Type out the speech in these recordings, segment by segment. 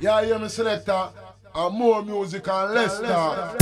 Yeah, I hear me selector. And more music and less talk.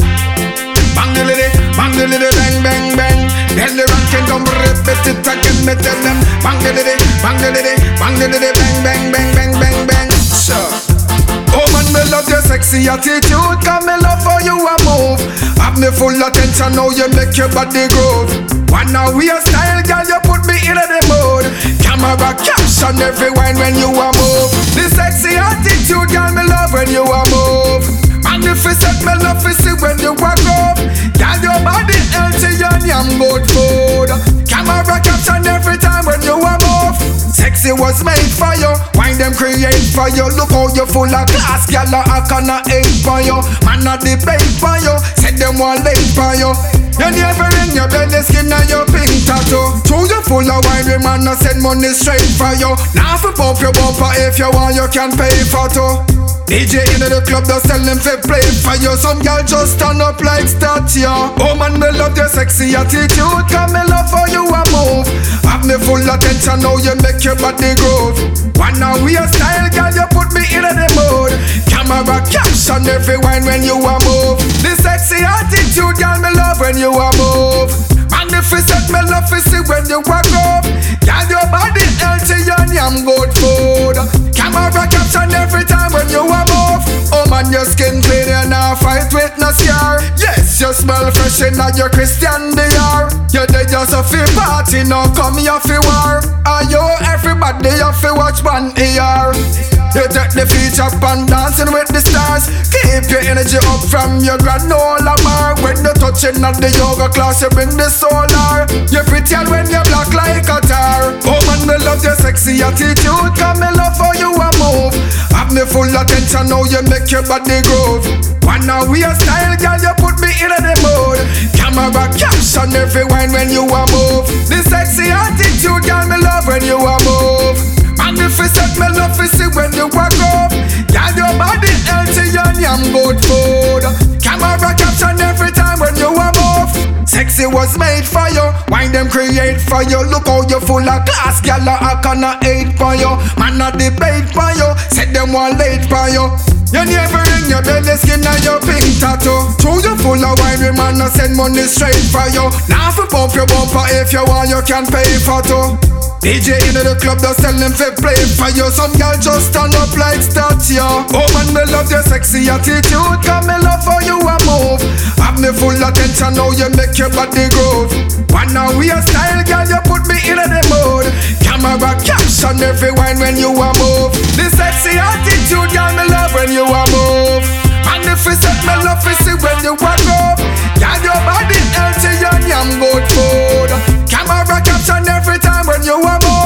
Bang the lady, bang, bang, bang. Then the ranking don't repeat it again, me tell them. Bang the lady, bang, bang, bang, bang, bang, bang, bang. Sure. Oh man, me love your sexy attitude, cause me love how you a move. Have me full attention, now you make your body groove. Wanna wear style, girl, you put me in the mood. Camera caption every wine when you a move. The sexy attitude, girl, me love when you a move. Magnificent, me love to see when you walk up. Girl, your body healthy and yam good food. Camera caption every time when you a move. Sexy was made for you, wine them create for you. Look how you full of class, girl, I cannot hate for you. Man a debate for you, said them one late for you. You never in your belly skin and your pink tattoo. True, you full of wine, we man no send money straight for you. Now if you bump your bumper, if you want you can pay for two. DJ in the club, don't tell them to play for you. Some girl just stand up like statue. Oh man, me love your sexy attitude, cause me love how you a move. Have me full attention, now you make your body groove. Wanna wear style, girl, you put me in the mood. Camera caption every wine when you a move. The sexy attitude, girl, me love when you a move. Magnificent, me love to see when you walk up. Girl, your body healthy and yam good food. Camera caption every time when you a move. Oh man, your skin clean, you not fight with no scar. Yes, you smell fresh in your Christian Dior. You dey just a fi party, now come here fi war. Are you everybody you fi watch one ear? You take the feet up and dancing with the stars. Keep your energy up from your granola bar. When you touching at the yoga class, you bring the solar. You pretend when you black like a tar. Oh man, me love your sexy attitude, cause me love how you a move. Have me full attention, now you make your body groove. Wanna wear style, girl, you put me in the mood. Camera caption every wine when you a move. The sexy attitude, girl, me love when you a move. Magnificent, me love to see when you walk up. Girl, your body healthy and yam good food. Camera caption every time when you a move. Sexy was made for you, wine them create for you. Look how you full of class, girl, I cannot hate for you. Man a debate for you, said them one late for you. You never in your belly skin and your pink tattoo. True, you full of wine, we man no send money straight for you. Now if you bump your bumper, if you want you can pay for two. DJ in the club, don't tell them to play for you. Some girl just stand up like statue. Oh man, me love your sexy attitude, cause me love how you a move. Have me full attention, now you make your body groove. Wanna wear style, girl, you put me in the mood. Camera caption every wine when you a move. The sexy attitude, girl, me love when you a move. Magnificent, me love to see when you walk up. Girl, your body healthy and yam good food. Camera caption every time when you a move.